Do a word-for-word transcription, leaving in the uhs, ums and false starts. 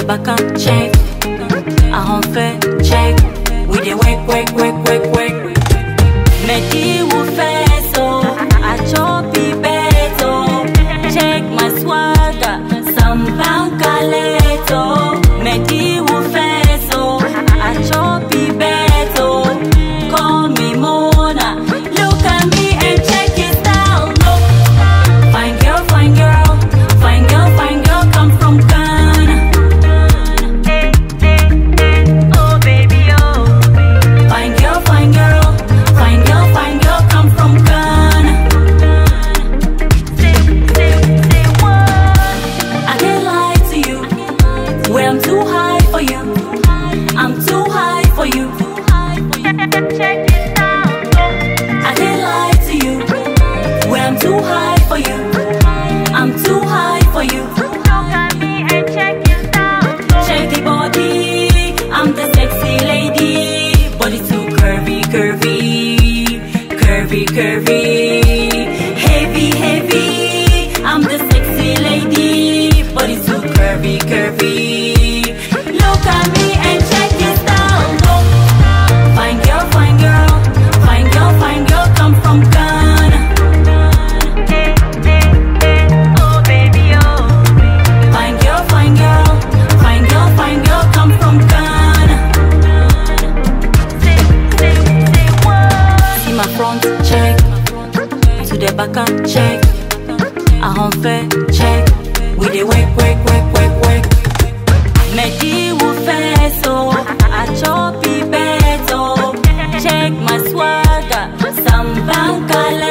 back and check. I on fair check. We dey work, work, work, work, work. Medi will fair so I chop it better. Check my swagger, some banka leto. Medi will fair so I chop it better. Call me Mona, look at me and check it out. Look, fine girl, fine girl, fine girl, fine girl, come from Ghana. Oh baby, oh, fine girl, fine girl, fine girl, fine girl, come from Ghana. Say, say, say what? I can't lie to you. Where I'm too high for you. I'm too high for you. Check it out. I can't lie to you. Where I'm too high for you. I'm too high for you. Look at me and check it out. Check the body. I'm the sexy lady. Body too curvy, curvy, curvy, curvy. Heavy, heavy. I'm the sexy lady. Body too curvy, curvy. Look at me and check it out. Look. Fine girl, fine girl, fine girl, fine girl, come from Ghana. Oh baby, oh. Fine girl, fine girl, fine girl, fine girl, come from Ghana. Say, say, say what? See my front check, to the back and check. I on fair check. We dey work, work, work, work, work. Medi will fair so I chop it better. Check my swagger, some banka